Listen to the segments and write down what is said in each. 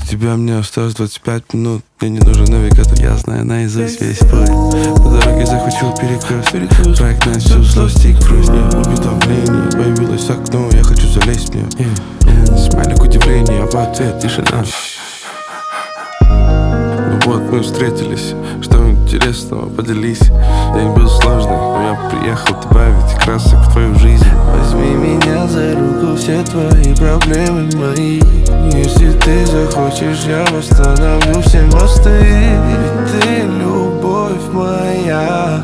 тебя мне осталось 25 минут. Мне не нужен навигатор, я знаю наизусть весь путь. По дороге захвачу перекресток, проект на всю злость и грусть. Уведомление появилось в окно, я хочу залезть в нее. Смайлик удивления, в ответ тишина. Ну вот мы встретились, что интересного поделись. День был сложный, но я приехал добавить красок в твою жизнь. Возьми меня за руку, все твои проблемы мои. Если ты захочешь, я восстановлю все мосты. Ведь ты любовь моя,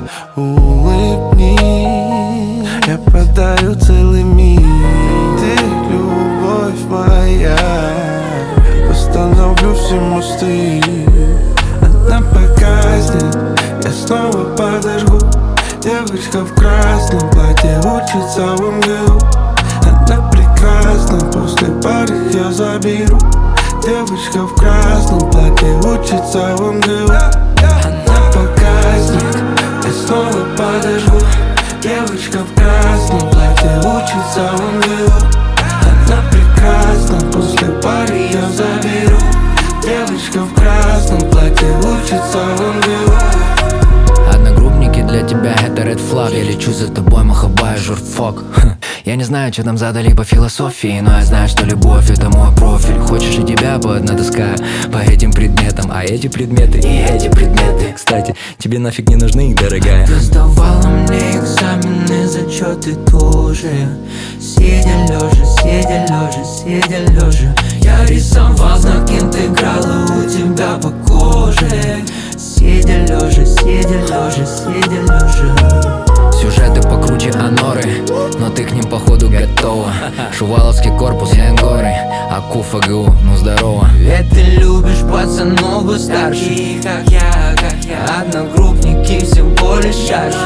улыбни, я подарю целый мир. Ты любовь моя, восстановлю все мосты. Она погаснет, я снова подожгу. Девочка в красном платье учится в МГУ. Она прекрасна, после пары я заберу. Девочка в красном платье учится в МГУ. Она погаснет, я снова подожгу. Девочка в красном платье учится в МГУ. Она прекрасна, после пары я заберу. Девочка в красном платье учится в МГУ. Одногруппники для тебя это red flag. Я лечу за тобой, махабай, журфок. Я не знаю, что там задали по философии, но я знаю, что любовь это мой профиль. Хочешь, и тебя бы одна доска по этим предметам. А эти предметы и эти предметы, кстати, тебе нафиг не нужны, дорогая. Ты сдавала мне экзамены, зачеты тоже. Сидя лежа, сидя лежа, сидя лежа. Я рисовал знак интеграла у тебя по коже. Сидя лежа, сидя лежа, сидя лежа. Сюжеты покруче Аноры, но ты к ним походу готова. Шуваловский корпус, я горы, АКУ, ФГУ, ну здорово. Ведь ты любишь пацанов постарше, как я. Одногруппники всего лишь шарше.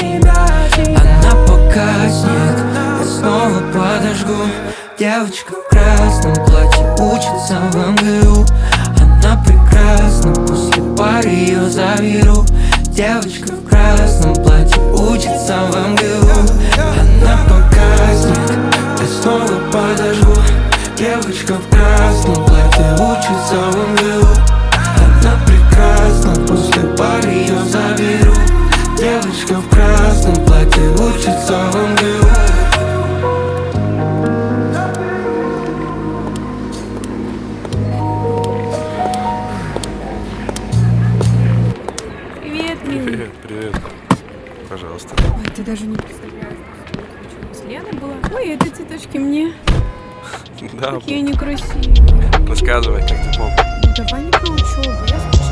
Она погаснет, я снова подожгу. Девочка в красном платье учится в МГУ. Она прекрасна, после пары ее заберу. Девочка в красном платье учится в МГУ. Она погаснет, я снова подожгу. Девочка в красном платье учится в МГУ. Она прекрасна, после пары ее заберу. Девочка в красном платье учится в МГУ. Привет, привет. Пожалуйста. Ой, ты даже не представляешь, с Леной была. Ой, это цветочки мне. Да, Какие они красивые. рассказывай, как ты помнишь. Ну давай не про учебу, я скучала.